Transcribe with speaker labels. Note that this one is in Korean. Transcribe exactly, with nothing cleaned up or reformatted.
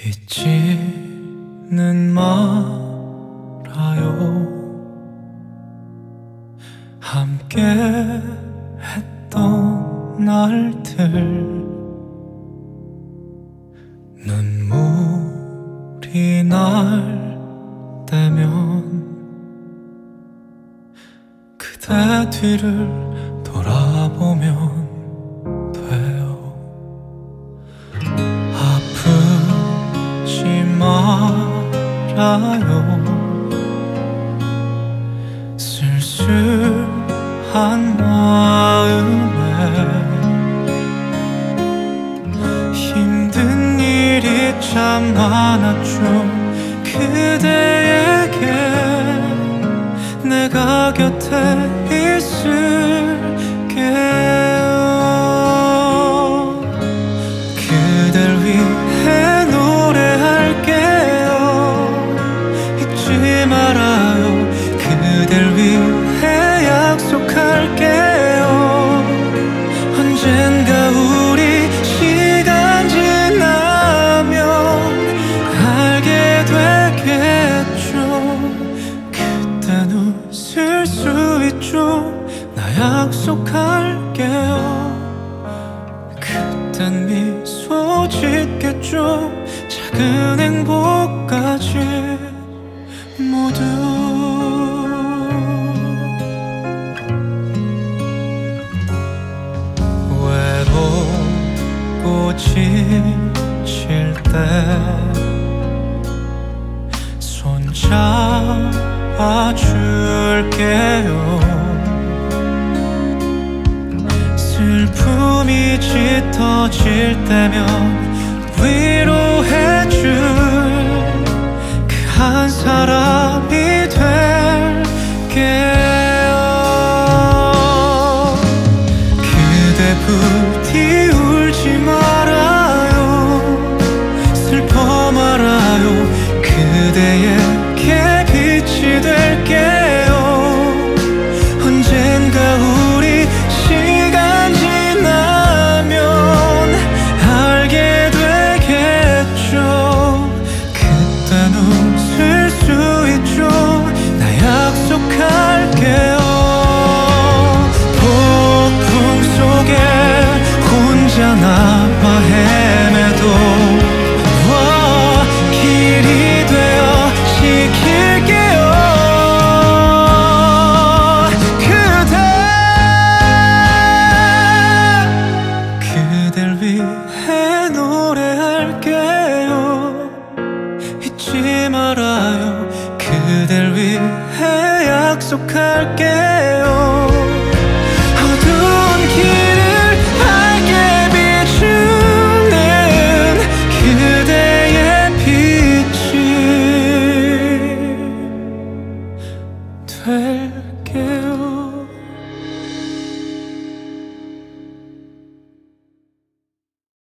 Speaker 1: 잊지는 말아요. 함께 했던 날들, 눈물이 날 때면 그대 뒤를 돌아보면 돼요. 아프지 말아요. 쓸쓸한 마음에 힘든 일이 참 많았죠. 그대에게 내가 곁에 있을게요. 그댈 위해 노래할게요. 잊지 말아요. 그댈 위해 약속할게요. 언젠가 우리 시간 지나면 알게 되겠죠. 그땐 웃을 수 있죠. 나 약속할게요. 그땐 미소 짓겠죠. 작은 행복까지 모두. 외롭고 지칠 때 손잡아줄게요. 슬픔이 짙어질 때면 위로해줄 그 한 사람이 될게요. 그대 부디 울지 말아요. 슬퍼 말아요. 그대에게 빛이 될게요. 언젠가 우리 시간 지나면 알게 되겠죠. 그땐 웃을 수 있죠. 나 약속할게요. 폭풍 속에 혼자 남아 헤매도 와, 길이 되어 지킬게요. 그대 그댈 위해 노래할게요. 잊지 말아요. 그댈 위해 약속할게요. 어두운 길을 밝게 비추는 그대의 빛이 될게요.